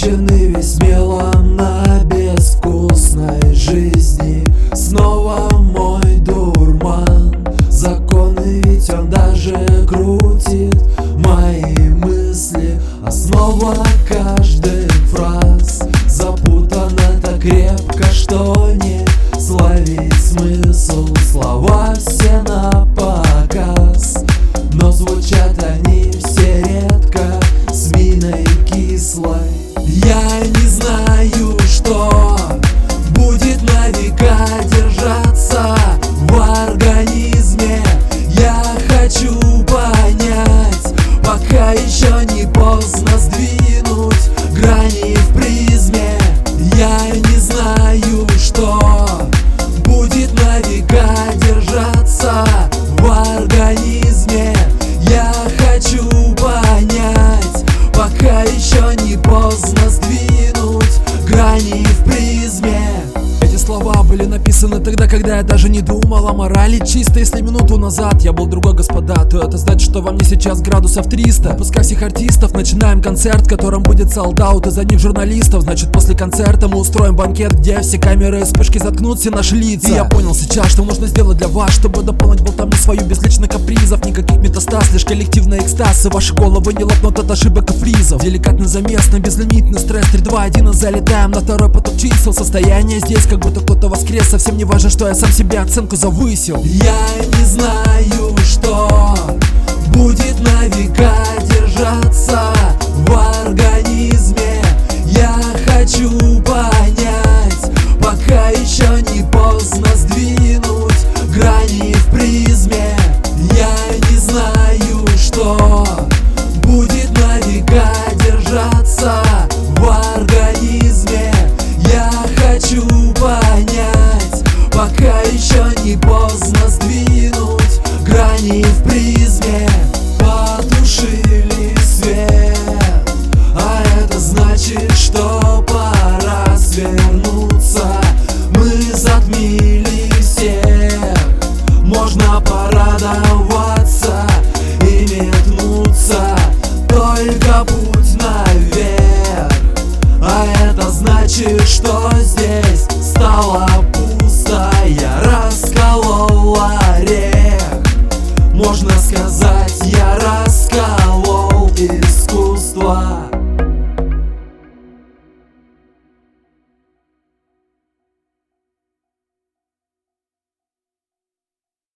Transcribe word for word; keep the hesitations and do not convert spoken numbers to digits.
Насыщенный весь мелом на безвкусной жизни. Снова мой дурман, законный, ведь он даже крутит мои мысли. Основа каждых фраз запутана так крепко, что не словить смысл. Слова все на показ, но звучат они все редко с миной кислой. Я не знаю, что будет на века держаться в организме. Я хочу понять, пока еще не поздно сдвинуть грани в призме. Я не знаю, что будет на века держаться в организме. Я хочу понять, пока еще не поздно сдвинуть грани в призме. Эти слова были написаны тогда, когда я даже не думал о морали. Чисто если минуту назад я был другой, господа, то это значит, что во мне сейчас градусов триста. Пускай всех артистов, начинаем концерт, в котором будет солдаут, и за них журналистов. Значит, после концерта мы устроим банкет, где все камеры и вспышки заткнут все наши лица. И я понял сейчас, что нужно сделать для вас, чтобы дополнить болтовню свою без личных капризов. Никаких метастаз, лишь коллективный экстаз, и ваши головы не лопнут от ошибок и фризов. Деликатный замес на безлимитный стресс. Три, два, один и залетаем на второй поток чисел. Состояние здесь, как будто кто-то воскрес. Совсем не важно, что я сам себе оценку завысил. Я не знаю, что будет на века держаться в организме. Я хочу понять, пока еще не поздно сдвинуть грани в призме. Я не знаю, что будет на века держаться в организме. Я хочу понять, пока еще не поздно сдвинуть грани в призме. Потушили свет, а это значит, что пора свернуться. Мы затмили всех, можно порадоваться и метнуться. Только путь наверх, а это значит, что здесь стало